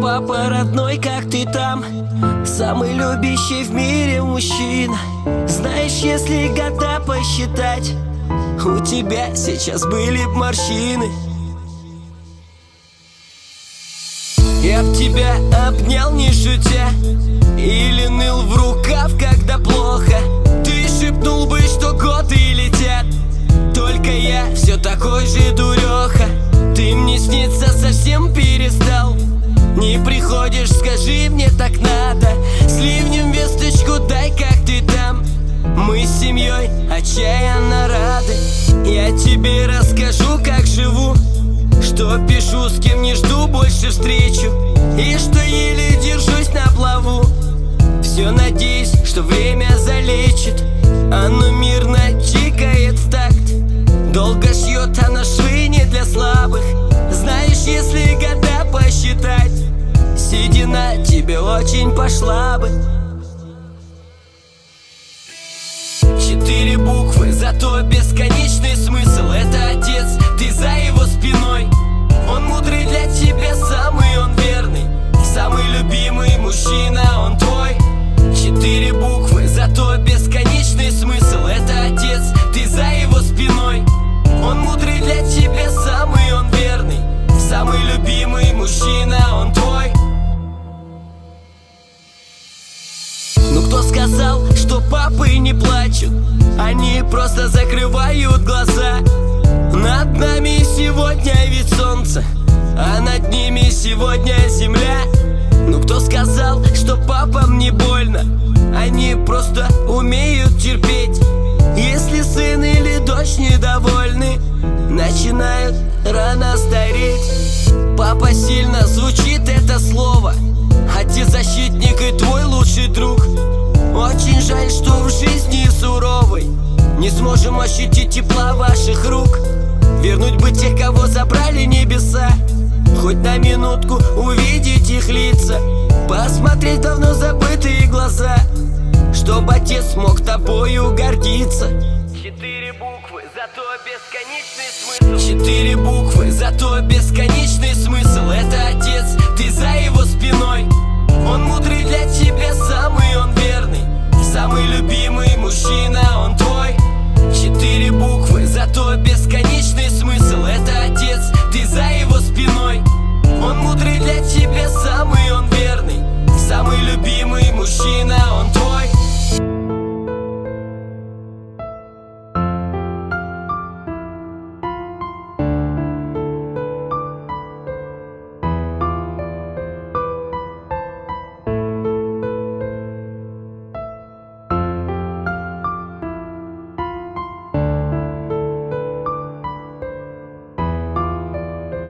Папа родной, как ты там? Самый любящий в мире мужчина. Знаешь, если года посчитать, у тебя сейчас были б морщины. Я б тебя обнял, не шутя, или ныл в рукав, когда плохо. Ты шепнул бы, что годы летят, только я все такой же дуреха. Ты мне снится совсем перестал. Не приходишь, скажи, мне так надо. С ливнем весточку дай, как ты там. Мы с семьей отчаянно рады. Я тебе расскажу, как живу, что пишу, с кем не жду больше встречу, и что еле держусь на плаву. Все надеюсь, что время залечит. Оно мирно чикает в такт, долго шьет оно швы не для слабых. Знаешь, если года посчитать, седина тебе очень пошла бы. 4 буквы, зато бесконечный смысл. Это отец, ты за его спиной. Он мудрый для тебя, самый он верный, самый любимый мужчина, он твой. 4 буквы, зато бесконечный смысл. Это отец, ты за его спиной. Он мудрый для тебя, самый он верный, самый любимый мужчина, он твой. Ну кто сказал, что папы не плачут? Они просто закрывают глаза. Над нами сегодня ведь солнце, а над ними сегодня земля. Ну кто сказал, что папам не больно? Они просто умеют терпеть. Если сын или дочь недовольны, начинают рано стареть. Папа сильно звучит это слово, отец-защитник и твой лучший друг. Очень жаль, что в жизни суровой не сможем ощутить тепла ваших рук. Вернуть бы тех, кого забрали небеса, хоть на минутку увидеть их лица, посмотреть давно забытые глаза, чтоб отец мог тобою гордиться. 4 буквы, зато бесконечный смысл. 4 буквы, зато бесконечный смысл. Это отец, ты за его спиной. Он мудрый